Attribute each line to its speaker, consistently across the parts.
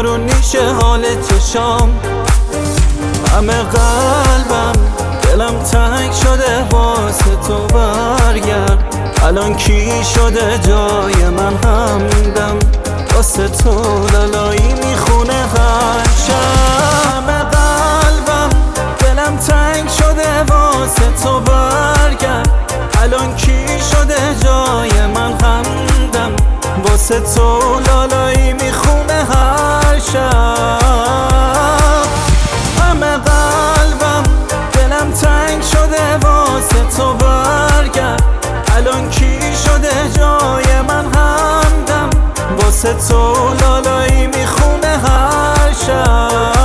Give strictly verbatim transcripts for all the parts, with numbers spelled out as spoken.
Speaker 1: بارون میشه حال چشام، همه قلبم دلم تنگ شده واسه تو برگرد. الان کی شده جای من همدم، واسه تو لالایی میخونه هر شب. همه قلبم دلم تنگ شده واسه تو برگرد. الان کی شده جای من همدم، واسه تو لالایی میخونه هر شب. همه قلبم دلم تنگ شده واسه تو برگرد. الان کی شده جای من همدم، واسه تو لالایی میخونه هر شب.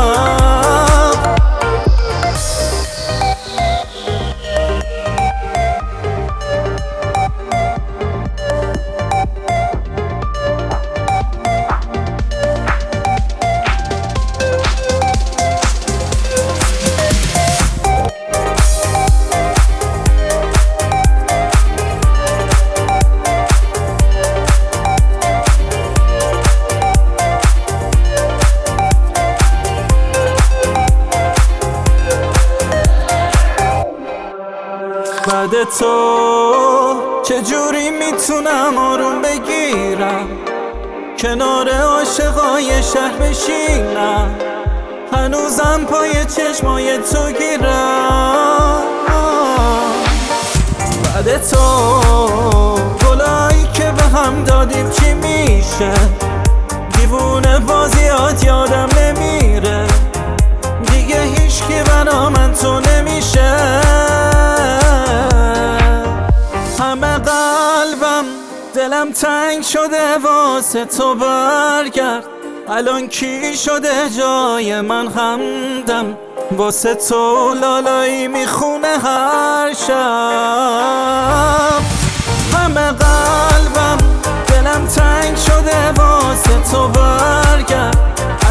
Speaker 1: بعد تو چجوری میتونم آروم بگیرم، کنار عاشقای شهر بشینم، هنوزم پای چشمای تو گیرم. بعد تو گلایی که به هم دادیم چی میشه، دیوونه بازیات یادم نمیره، دیگه هیچکی برا من تو نمیشه. همه قلبم دلم تنگ شده واسه تو برگرد. الان کی شده جای من همدم، واسه تو لالایی میخونه هر شب. همه قلبم دلم تنگ شده واسه تو برگرد.